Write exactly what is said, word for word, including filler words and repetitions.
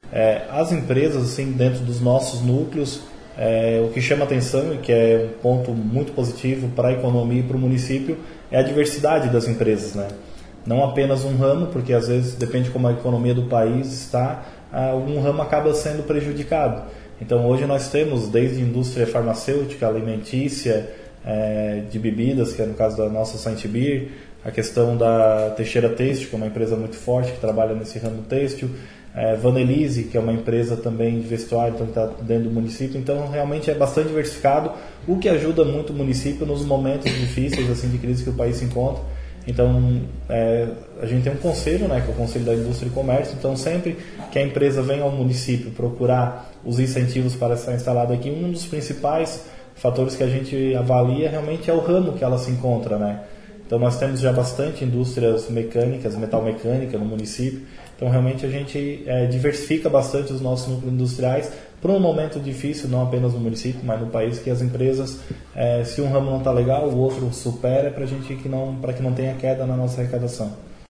É, as empresas, assim, dentro dos nossos núcleos, é, o que chama atenção e que é um ponto muito positivo para a economia e para o município é a diversidade das empresas, né? Não apenas um ramo, porque às vezes depende de como a economia do país está, algum ramo acaba sendo prejudicado. Então hoje nós temos desde indústria farmacêutica, alimentícia, é, de bebidas, que é no caso da nossa Saint Beer, a questão da Teixeira Têxtil, que é uma empresa muito forte que trabalha nesse ramo têxtil, é, Vanelise, que é uma empresa também de vestuário, então está dentro do município. Então realmente é bastante diversificado, o que ajuda muito o município nos momentos difíceis assim, de crise que o país se encontra. Então é, a gente tem um conselho, né, que é o Conselho da Indústria e Comércio. Então sempre que a empresa vem ao município procurar os incentivos para estar instalada aqui, um dos principais fatores que a gente avalia realmente é o ramo que ela se encontra, né? Então nós temos já bastante indústrias mecânicas, metalmecânica no município. Então realmente a gente é, diversifica bastante os nossos núcleos industriais para um momento difícil, não apenas no município, mas no país, que as empresas, é, se um ramo não está legal, o outro supera para gente que não, para que não tenha queda na nossa arrecadação.